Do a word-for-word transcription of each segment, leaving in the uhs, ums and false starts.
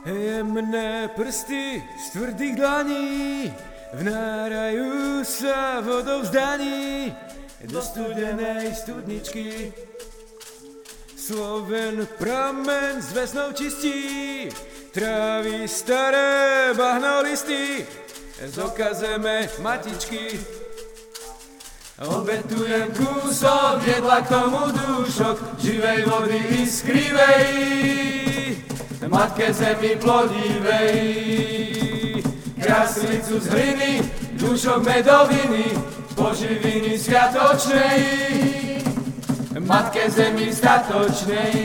Jemné prsty z tvrdých dlaní vnárajú sa vodou vzdaní do studenej studničky. Sloven pramen s vesnou čistí, trávi staré bahnolisty, z oka zeme matičky. Obetujem kúsok jedla, k tomu dúšok živej vody iskrivej, matke zemi plodivej. Krásnicu z hliny, dúšok medoviny, poživiny sviatočnej, matke zemi statočnej.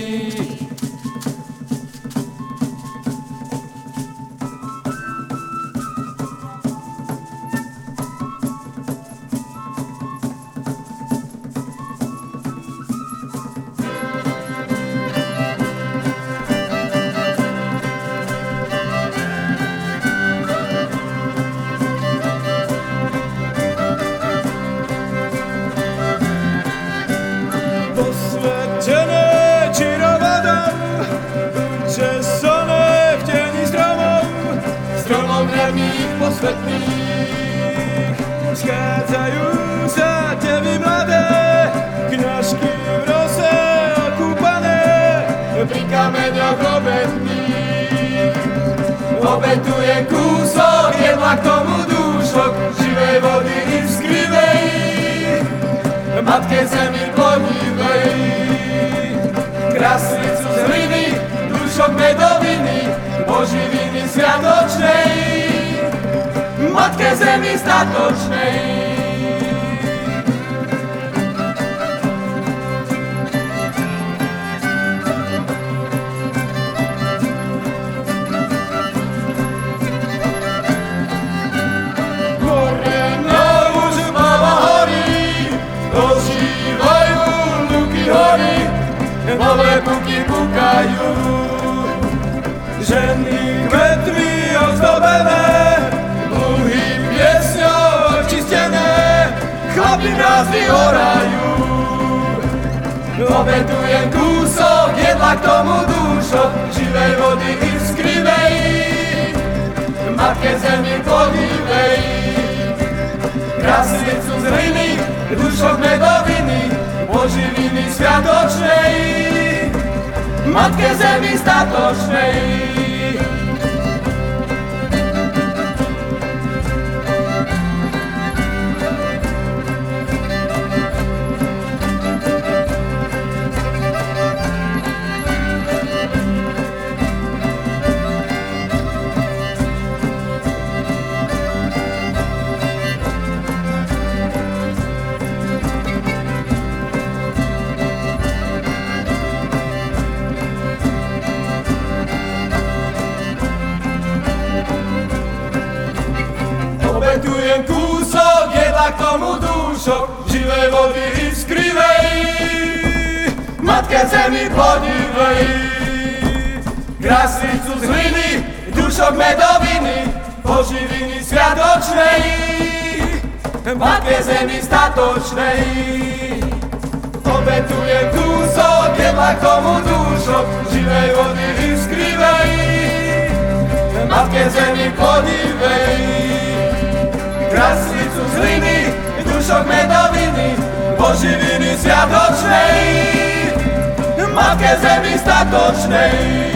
Posvetené čirovodou, učesané v tieni stromov, stromov hradných posvetných, schádzajú sa devy mladé, kňažky v rose okúpané, pri kameňoch obetných. Obetujem kúsok jedla, k tomu dúšok živej vody iskrivej, matke zemi plodivej. Krásnicu z hliny, dúšok medoviny, poživiny sviatočnej, matke zemi statočnej. Nové puky pukajú, ženy kvetmi ozdobené, dlhý piesňou očistené, chlapi brázdy orajú. Obetujem kúsok jedla, k tomu dúšok živej vody iskrivej, matke zemi plodivej. Krásnicu z hliny, dúšok medoviny, poživiny sviatočnej, matke zemi statočnej. Obetujem kúsok jedla, k tomu dúšok živej vody iskrivej, matke zemi plodivej. Krásnicu z hliny, dúšok medoviny, poživiny sviatočnej, matke zemi statočnej. Obetujem kúsok jedla, k tomu dúšok živej vody iskrivej, matke zemi plodivej. Krásnicu z hliny, dúšok medoviny, poživiny sviatočnej, matke zemi statočnej.